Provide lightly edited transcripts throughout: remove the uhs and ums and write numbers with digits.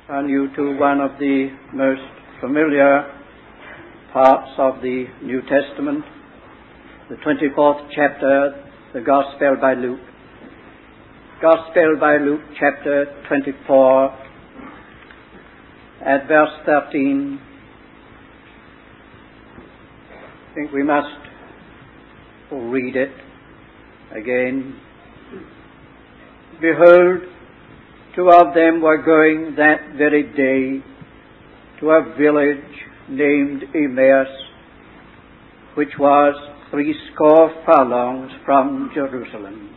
turn you to one of the most familiar parts of the New Testament, the 24th chapter, the Gospel by Luke. Gospel by Luke, chapter 24, at verse 13. I think we must read it again. Behold, two of them were going that very day to a village named Emmaus, which was 80 furlongs from Jerusalem.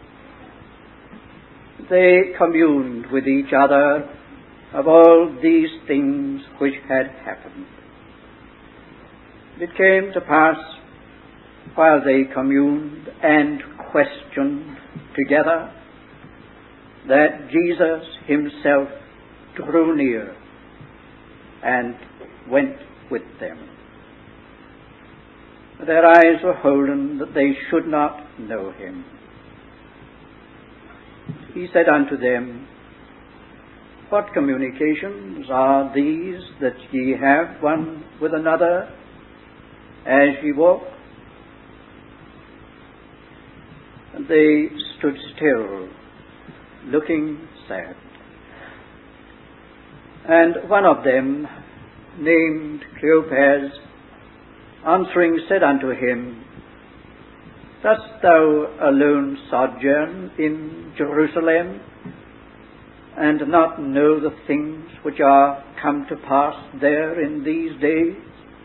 They communed with each other of all these things which had happened. It came to pass, while they communed and questioned together, that Jesus himself drew near and went with them. Their eyes were holden that they should not know him. He said unto them, What communications are these that ye have one with another as ye walk? And they stood still, looking sad. And one of them, named Cleopas, answering said unto him, Dost thou alone sojourn in Jerusalem, and not know the things which are come to pass there in these days?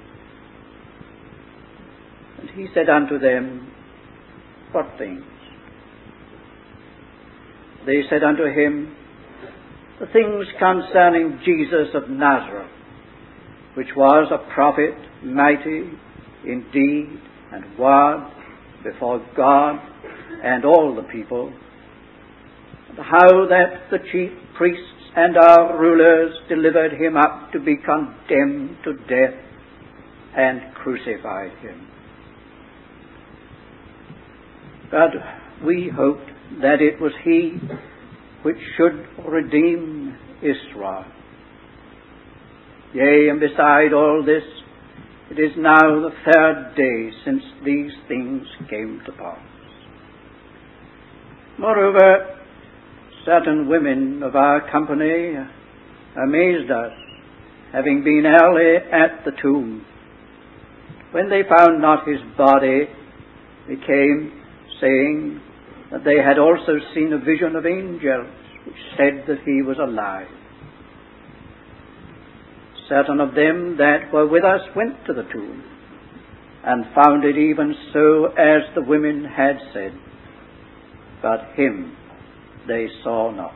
And he said unto them, What things? They said unto him, The things concerning Jesus of Nazareth, which was a prophet, mighty in deed and word before God and all the people, and how that the chief priests and our rulers delivered him up to be condemned to death and crucified him. But we hoped that it was he which should redeem Israel. Yea, and beside all this, it is now the 3rd day since these things came to pass. Moreover, certain women of our company amazed us, having been early at the tomb. When they found not his body, they came, saying that they had also seen a vision of angels, which said that he was alive. Certain of them that were with us went to the tomb, and found it even so as the women had said, but him they saw not.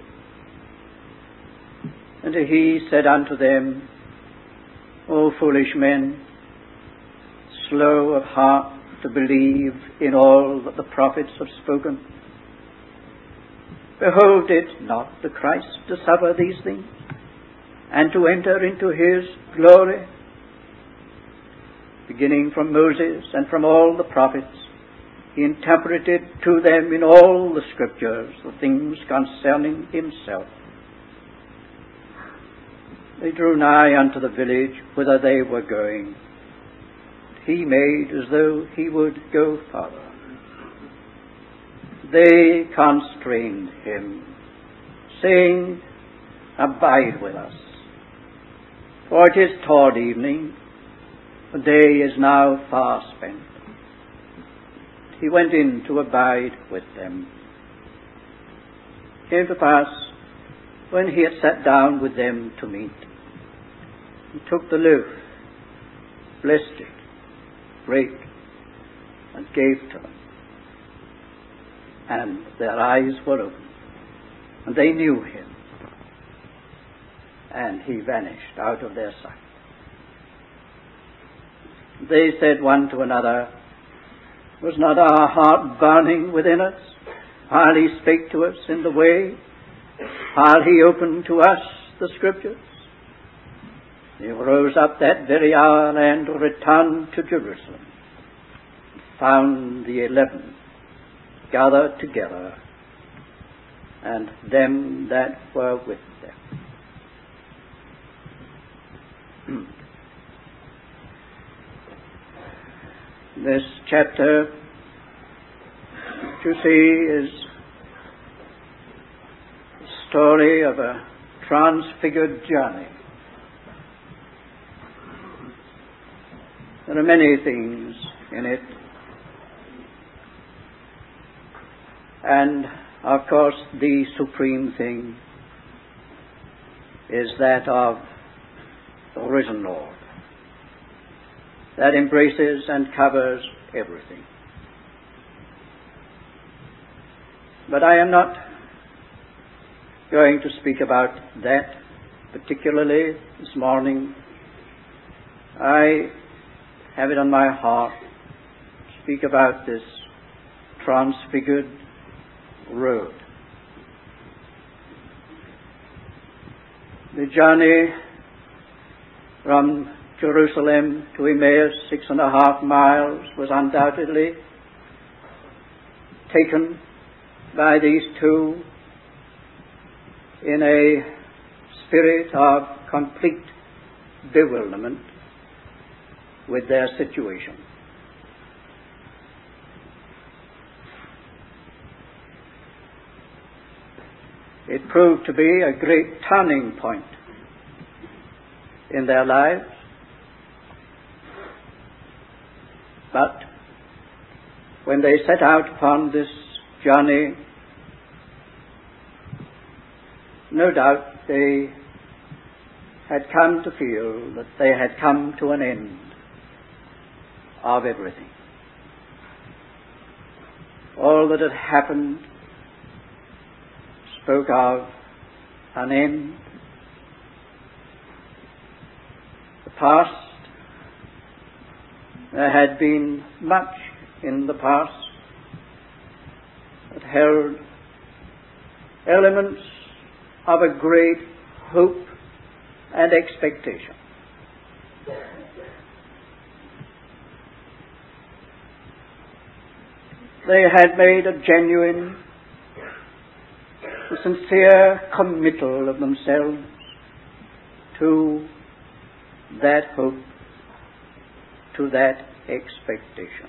And he said unto them, O foolish men, slow of heart to believe in all that the prophets have spoken. Behold, it not the Christ to suffer these things, and to enter into his glory? Beginning from Moses and from all the prophets, he interpreted to them in all the scriptures the things concerning himself. They drew nigh unto the village whither they were going. He made as though he would go farther. They constrained him, saying, Abide with us, for it is toward evening, the day is now far spent. He went in to abide with them. It came to pass, when he had sat down with them to meat, he took the loaf, blessed it, brake, and gave to them. And their eyes were opened, and they knew him, and he vanished out of their sight. They said one to another, Was not our heart burning within us, while he spake to us in the way, while he opened to us the Scriptures? They rose up that very hour and returned to Jerusalem, found the 11 gathered together, and them that were with them. This chapter, you see, is the story of a transfigured journey. There are many things in it, and of course the supreme thing is that of the risen Lord. That embraces and covers everything. But I am not going to speak about that particularly this morning. I have it on my heart to speak about this transfigured road. The journey from Jerusalem to Emmaus, 6.5 miles, was undoubtedly taken by these two in a spirit of complete bewilderment with their situation. It proved to be a great turning point in their lives. But when they set out upon this journey, no doubt they had come to feel that they had come to an end of everything. All that had happened spoke of an end. The past, there had been much in the past that held elements of a great hope and expectation. They had made a genuine, sincere committal of themselves to that hope, to that expectation.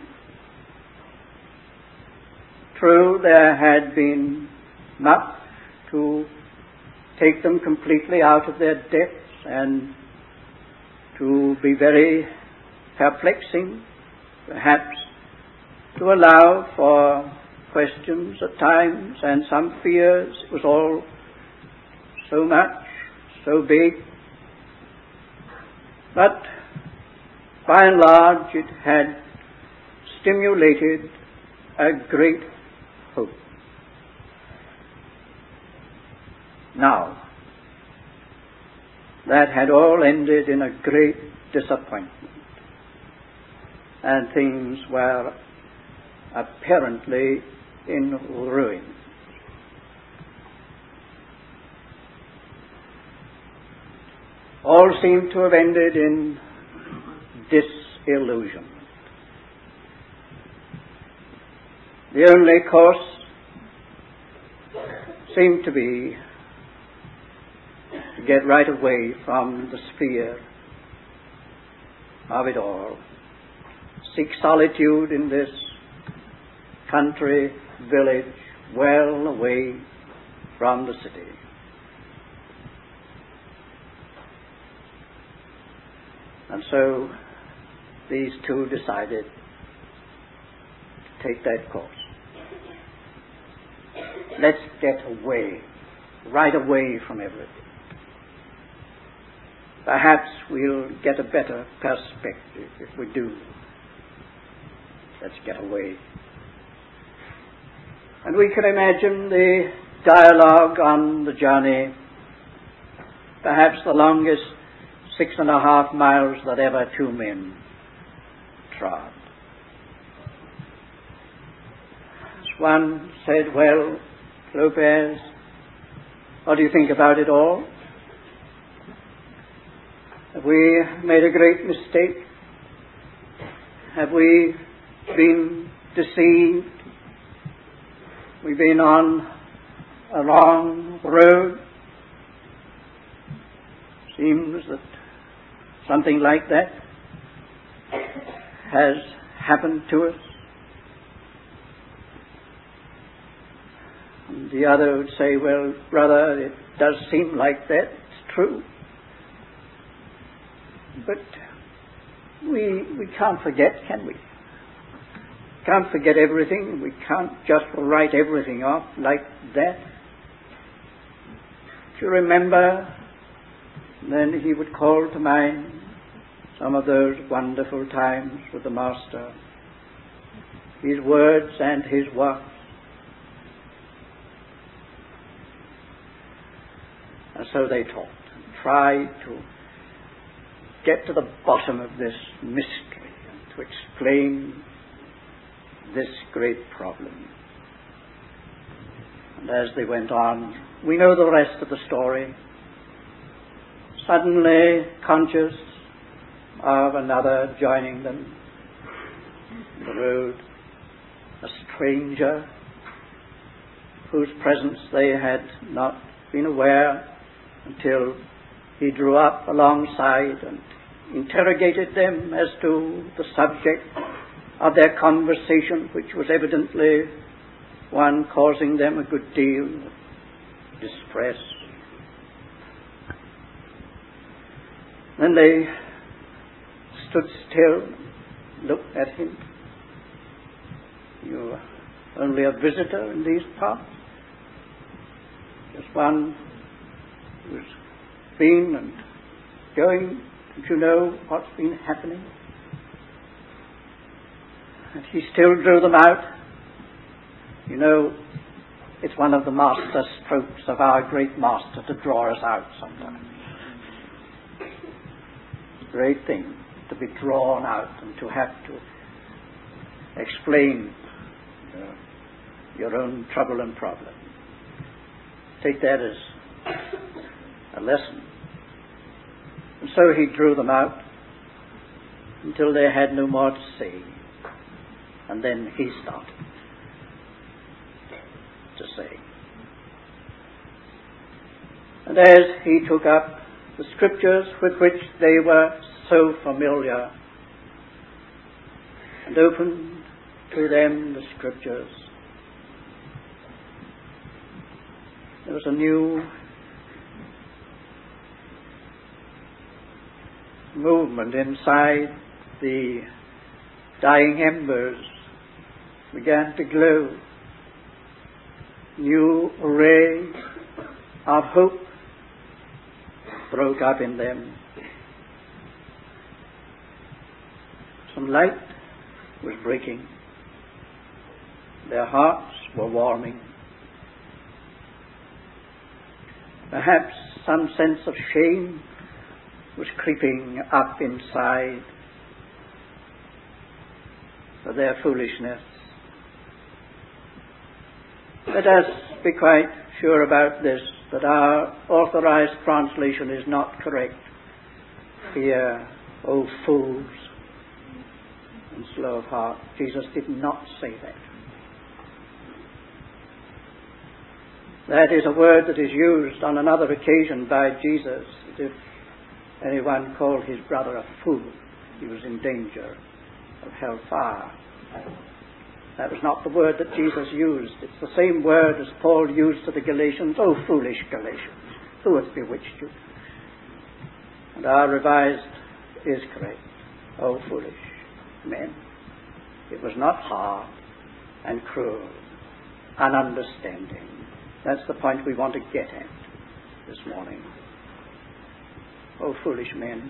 True, there had been much to take them completely out of their depths and to be very perplexing, perhaps to allow for questions at times and some fears. It was all so much, so big. But by and large it had stimulated a great hope. Now, that had all ended in a great disappointment, and things were apparently in ruin. All seemed to have ended in disillusion. The only course seemed to be to get right away from the sphere of it all. Seek solitude in this country village well away from the city. And so these two decided to take that course. Let's get away, right away from everything. Perhaps we'll get a better perspective if we do. Let's get away. And we can imagine the dialogue on the journey, perhaps the longest 6.5 miles that ever two men trod. One said, "Well, Lopez, what do you think about it all? Have we made a great mistake? Have we been deceived? We've been on a long road. Seems that something like that has happened to us. And the other would say, well, brother, it does seem like that. It's true. But we can't forget, can we? Can't forget everything. We can't just write everything off like that. Do you remember? Then he would call to mind some of those wonderful times with the Master, his words and his works. And so they talked and tried to get to the bottom of this mystery and to explain this great problem. And as they went on, we know the rest of the story. Suddenly conscious of another joining them on the road, a stranger whose presence they had not been aware until he drew up alongside and interrogated them as to the subject of their conversation, which was evidently one causing them a good deal of distress. Then they stood still, looked at him. You are only a visitor in these parts, just one who's been and going. Don't you know what's been happening? And he still drew them out. You know, it's one of the master strokes of our great Master to draw us out sometimes. Great thing to be drawn out and to have to explain your own trouble and problem. Take that as a lesson. And so he drew them out until they had no more to say. And then he started to say. And as he took up the scriptures with which they were so familiar and opened to them the scriptures, there was a new movement inside. The dying embers began to glow. New ray of hope broke up in them. Some light was breaking. Their hearts were warming. Perhaps some sense of shame was creeping up inside for their foolishness. Let us be quite sure about this, that our authorized translation is not correct. Fear, O fools, and slow of heart. Jesus did not say that. That is a word that is used on another occasion by Jesus. If anyone called his brother a fool, he was in danger of hellfire. That was not the word that Jesus used. It's the same word as Paul used to the Galatians. Oh, foolish Galatians, who hath bewitched you? And our revised is correct. Oh, foolish men. It was not hard and cruel, ununderstanding. That's the point we want to get at this morning. Oh, foolish men,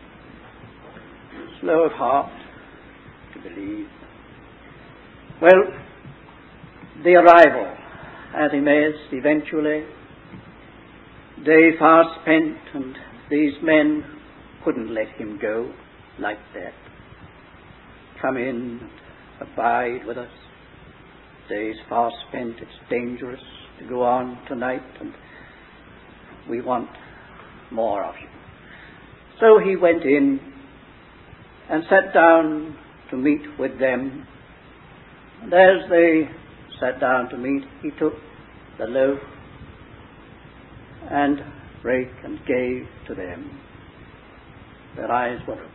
slow of heart to believe. Well, the arrival at Emmaus eventually, day far spent, and these men couldn't let him go like that. Come in, abide with us. Days far spent, it's dangerous to go on tonight, and we want more of you. So he went in and sat down to meet with them. And as they sat down to meat, he took the loaf and brake and gave to them. their eyes were opened.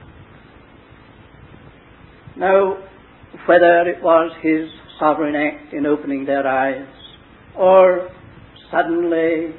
Now, whether it was his sovereign act in opening their eyes, or suddenly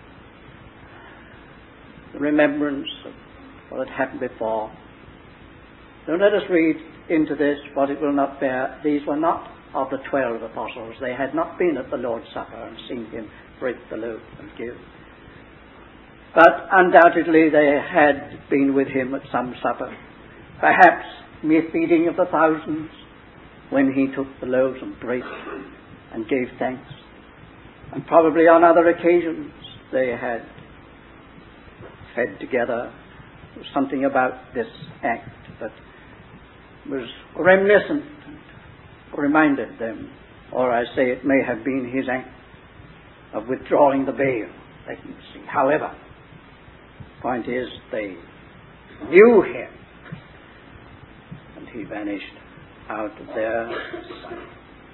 the remembrance of what had happened before, don't let us read into this what it will not bear. These were not of the 12 apostles. They had not been at the Lord's Supper and seen him break the loaf and give. But undoubtedly they had been with him at some supper. Perhaps mere feeding of the thousands, when he took the loaves and brake and gave thanks. And probably on other occasions they had fed together. There was something about this act that was reminiscent and reminded them, or I say it may have been his act of withdrawing the veil. They can see. However, the point is they knew him and he vanished out of their sight.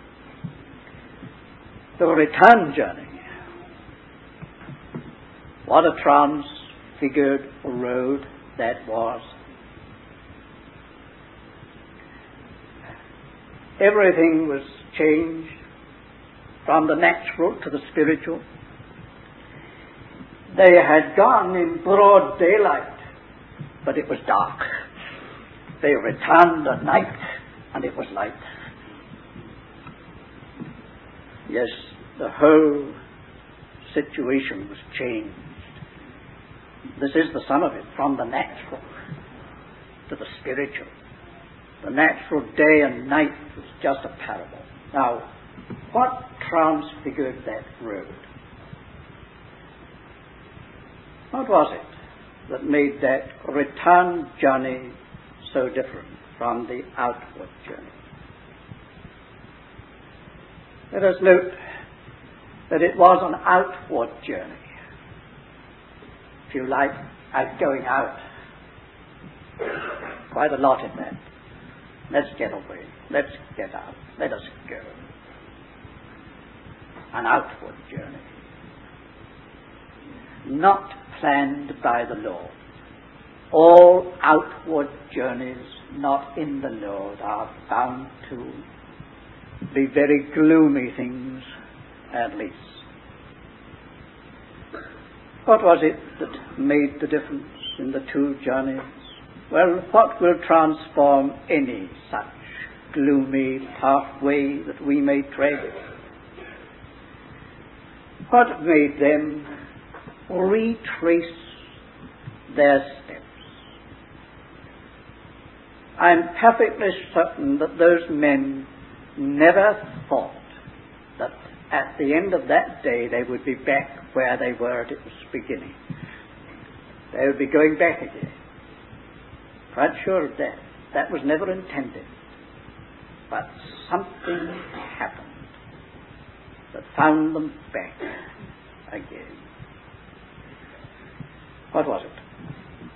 The return journey. What a transfigured road that was. Everything was changed from the natural to the spiritual. They had gone in broad daylight, but it was dark. They returned at night, and it was light. Yes, the whole situation was changed. This is the sum of it, from the natural to the spiritual. The natural day and night was just a parable. Now, what transfigured that road? What was it that made that return journey so different from the outward journey? Let us note that it was an outward journey. If you like, going out. Quite a lot in that. Let's get away. Let's get out. Let us go. An outward journey. Not planned by the Lord. All outward journeys not in the Lord are bound to be very gloomy things, at least. What was it that made the difference in the two journeys? Well, what will transform any such gloomy pathway that we may tread? What made them retrace their steps? I'm perfectly certain that those men never thought that at the end of that day they would be back where they were at its beginning. They would be going back again. Quite sure of that. That was never intended. But something happened that found them back again. What was it?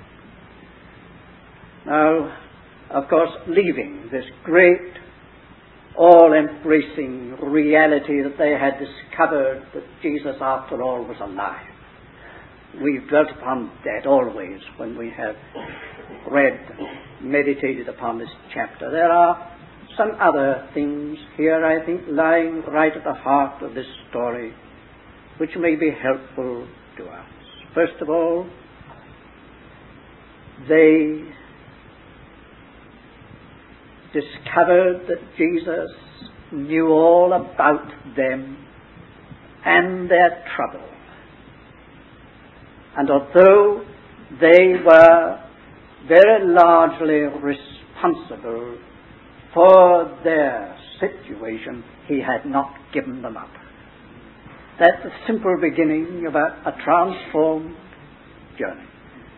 Now, of course, leaving this great, all-embracing reality that they had discovered that Jesus, after all, was alive. We've dwelt upon that always when we have read and meditated upon this chapter. There are some other things here, I think, lying right at the heart of this story, which may be helpful to us. First of all, they discovered that Jesus knew all about them and their trouble. And although they were very largely responsible for their situation, he had not given them up. That's the simple beginning of a transformed journey.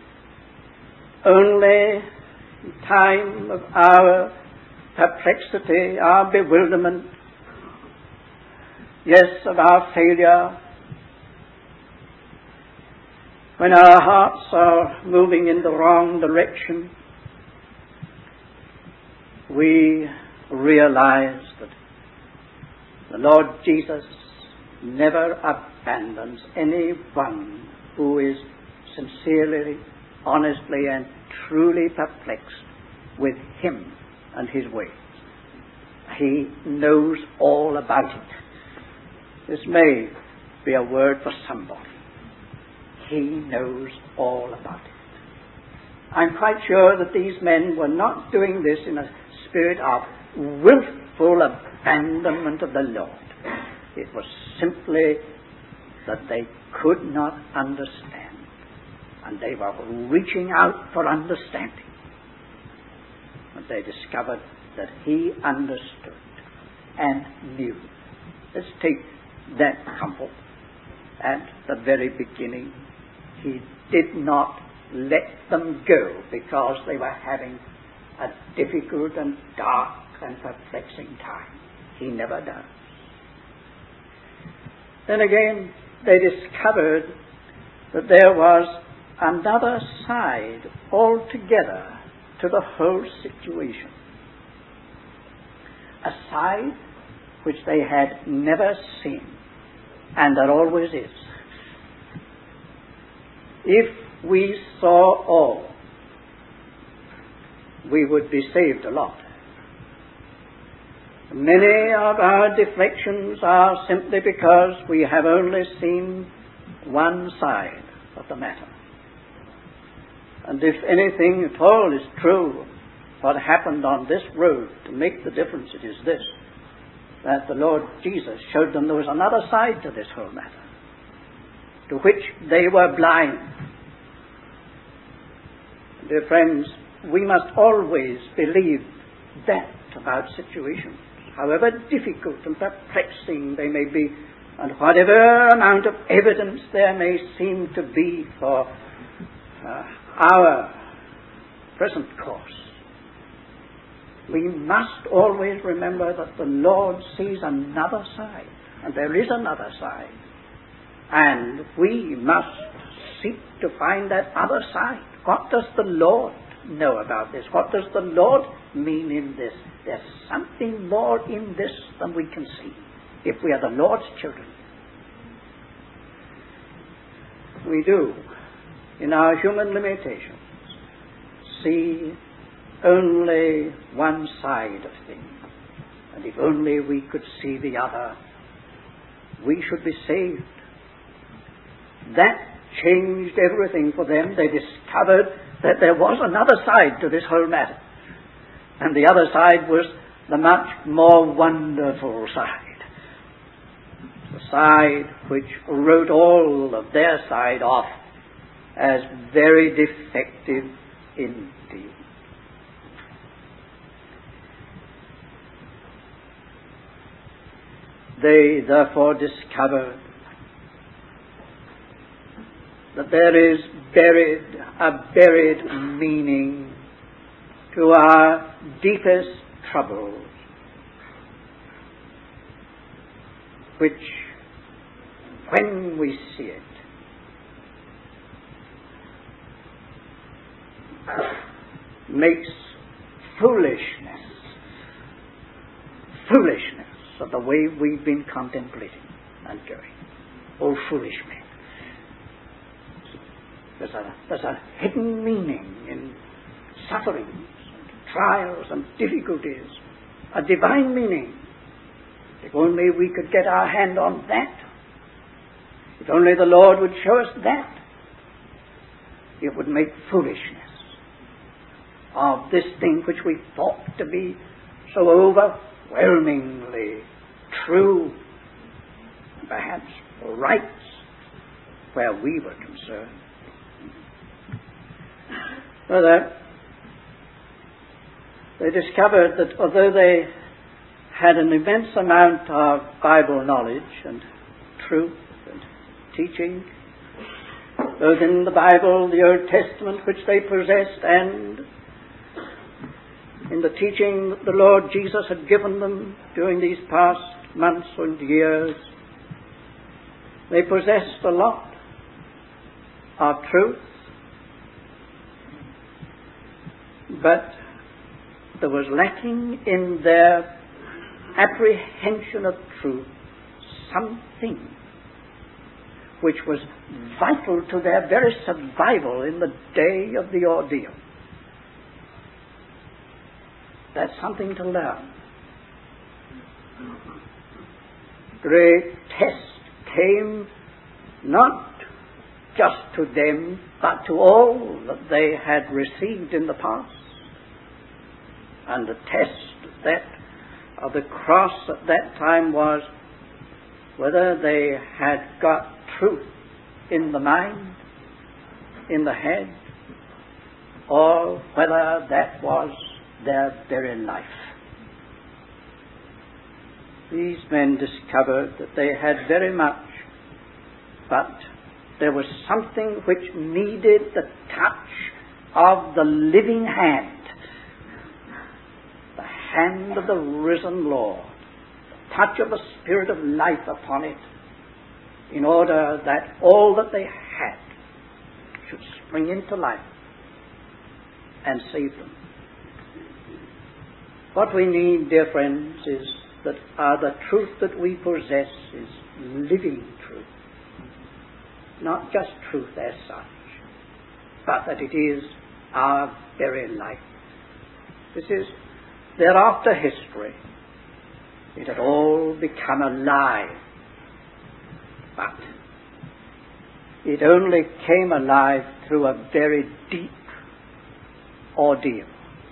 Only in time of our perplexity, our bewilderment, yes, of our failure, when our hearts are moving in the wrong direction, we realize that the Lord Jesus never abandons anyone who is sincerely, honestly, and truly perplexed with him and his ways. He knows all about it. This may be a word for somebody. He knows all about it. I'm quite sure that these men were not doing this in a spirit of willful abandonment of the Lord. It was simply that they could not understand, and they were reaching out for understanding. And they discovered that he understood and knew. Let's take that couple. At the very beginning, he did not let them go because they were having a difficult and dark and perplexing time. He never does. Then again, they discovered that there was another side altogether to the whole situation. A side which they had never seen, and there always is. If we saw all, we would be saved a lot. Many of our deflections are simply because we have only seen one side of the matter. And if anything at all is true, what happened on this road to make the difference, it is this, that the Lord Jesus showed them there was another side to this whole matter, to which they were blind. Dear friends, we must always believe that about situations, however difficult and perplexing they may be, and whatever amount of evidence there may seem to be for our present course. We must always remember that the Lord sees another side, and there is another side, and we must seek to find that other side. What does the Lord know about this? What does the Lord mean in this? There's something more in this than we can see if we are the Lord's children. We do, in our human limitations, see only one side of things. And if only we could see the other, we should be saved. That changed everything for them. They discovered that there was another side to this whole matter. And the other side was the much more wonderful side. The side which wrote all of their side off as very defective indeed. They therefore discovered that there is a buried meaning to our deepest troubles, which, when we see it, makes foolishness of the way we've been contemplating and going. Oh, foolish men. There's a hidden meaning in sufferings and trials and difficulties, a divine meaning. If only we could get our hand on that, if only the Lord would show us that, it would make foolishness of this thing which we thought to be so overwhelmingly true, perhaps right where we were concerned. Further, they discovered that although they had an immense amount of Bible knowledge and truth and teaching, both in the Bible, the Old Testament, which they possessed, and in the teaching that the Lord Jesus had given them during these past months and years, they possessed a lot of truth, but there was lacking in their apprehension of truth something which was vital to their very survival in the day of the ordeal. That's something to learn. Great test came not just to them, but to all that they had received in the past. And the test of the cross at that time was whether they had got truth in the mind, in the head, or whether that was their very life. These men discovered that they had very much, but there was something which needed the touch of the living hand, the hand of the risen Lord, the touch of the Spirit of life upon it, in order that all that they had should spring into life and save them. What we need, dear friends, is that the truth that we possess is living truth. Not just truth as such, but that it is our very life. This is thereafter history. It had all become alive, but it only came alive through a very deep ordeal.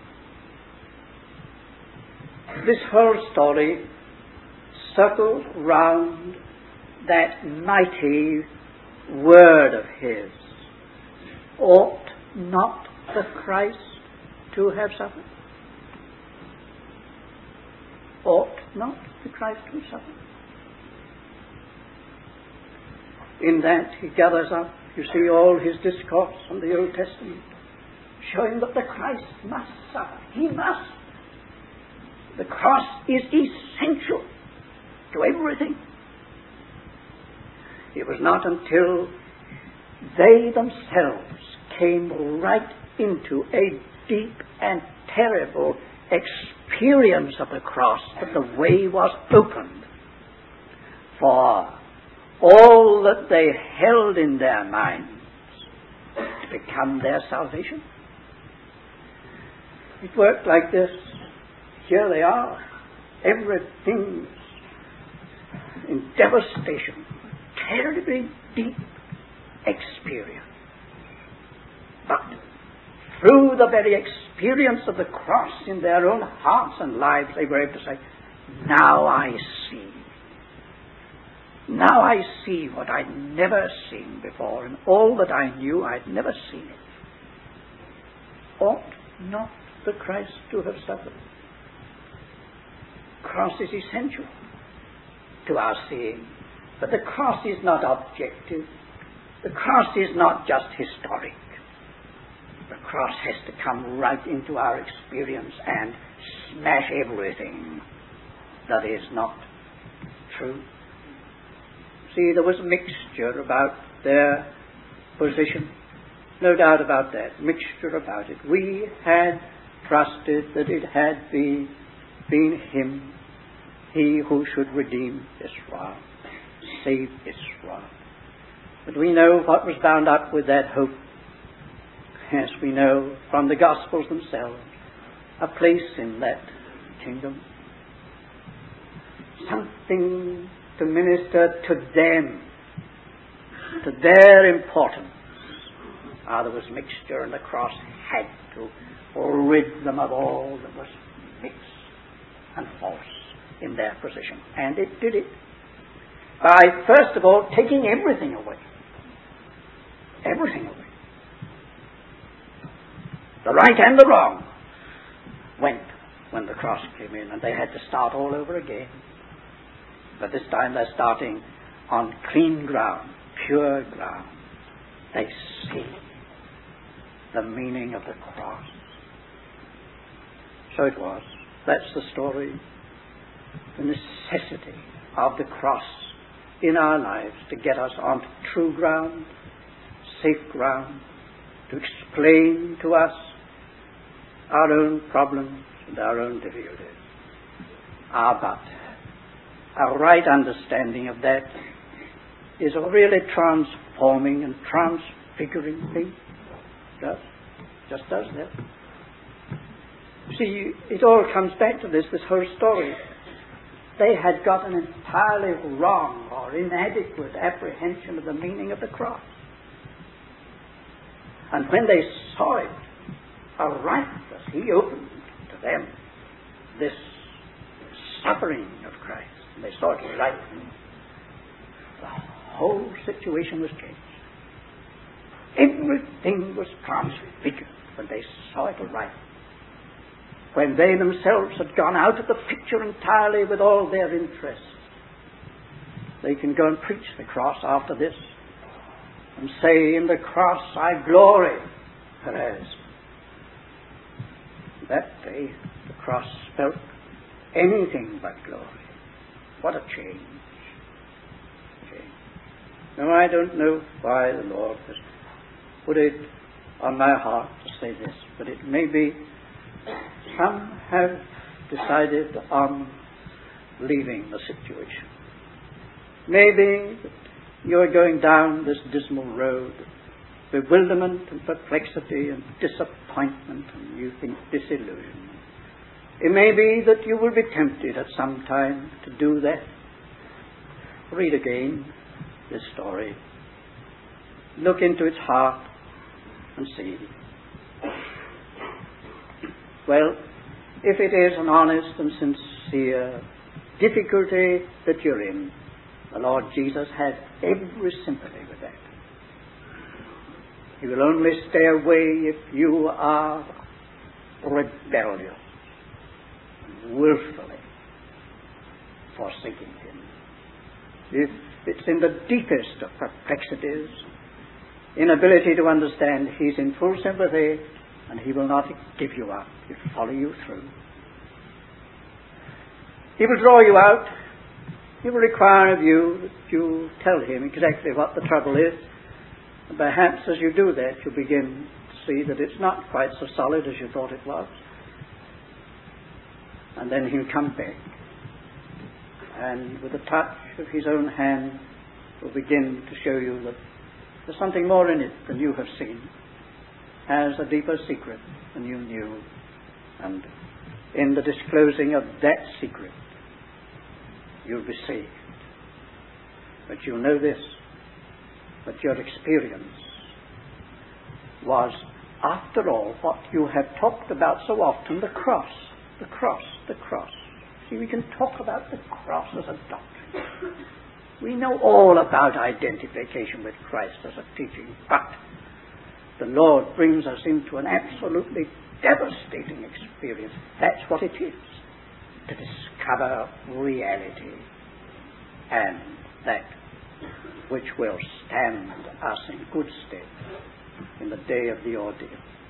This whole story circles round that mighty word of his. Ought not the Christ to have suffered? Ought not the Christ to have suffered? In that he gathers up, you see, all his discourse on the Old Testament, showing that the Christ must suffer. He must. The cross is essential to everything. It was not until they themselves came right into a deep and terrible experience of the cross that the way was opened for all that they held in their minds to become their salvation. It worked like this. Here they are. Everything's in devastation. Terribly deep experience. But through the very experience of the cross in their own hearts and lives, they were able to say, now I see. Now I see what I'd never seen before, and all that I knew, I'd never seen it. Ought not the Christ to have suffered? Cross is essential to our seeing, but the cross is not objective. The cross is not just historic. The cross has to come right into our experience and smash everything that is not true. See, there was a mixture about their position. No doubt about that. Mixture about it. We had trusted that it had been Him, He who should redeem Israel, save Israel. But we know what was bound up with that hope. As we know from the Gospels themselves, a place in that kingdom. Something to minister to them, to their importance. There was mixture, and the cross had to rid them of all that was mixed and false in their position. And it did it by, first of all, taking everything away. Everything away. The right and the wrong went when the cross came in, and they had to start all over again. But this time they're starting on clean ground, pure ground. They see the meaning of the cross. So it was. That's the story. The necessity of the cross in our lives to get us onto true ground, safe ground, to explain to us our own problems and our own difficulties. But a right understanding of that is a really transforming and transfiguring thing. Just does that. See, it all comes back to this whole story. They had got an entirely wrong or inadequate apprehension of the meaning of the cross. And when they saw it aright as he opened to them this suffering of Christ, and they saw it right, the whole situation was changed. Everything was transfigured when they saw it aright. When they themselves had gone out of the picture entirely with all their interests, they can go and preach the cross after this and say, in the cross I glory. Whereas that day the cross felt anything but glory. What a change. Now I don't know why the Lord has put it on my heart to say this, but it may be some have decided on leaving the situation. Maybe you're going down this dismal road, bewilderment and perplexity and disappointment, and you think disillusionment. It may be that you will be tempted at some time to do that. Read again this story. Look into its heart and see. Well, if it is an honest and sincere difficulty that you're in, the Lord Jesus has every sympathy with that. He will only stay away if you are rebellious, willfully forsaking him. If it's in the deepest of perplexities, inability to understand, he's in full sympathy, and he will not give you up. He'll follow you through. He will draw you out. He will require of you that you tell him exactly what the trouble is. And perhaps as you do that, you begin to see that it's not quite so solid as you thought it was. And then he'll come back, and with a touch of his own hand will begin to show you that there's something more in it than you have seen, has a deeper secret than you knew, and in the disclosing of that secret you'll be saved. But you'll know this, that your experience was, after all, what you have talked about so often, the cross. The cross, the cross. See, we can talk about the cross as a doctrine. We know all about identification with Christ as a teaching, but the Lord brings us into an absolutely devastating experience. That's what it is, to discover reality, and that which will stand us in good stead in the day of the ordeal.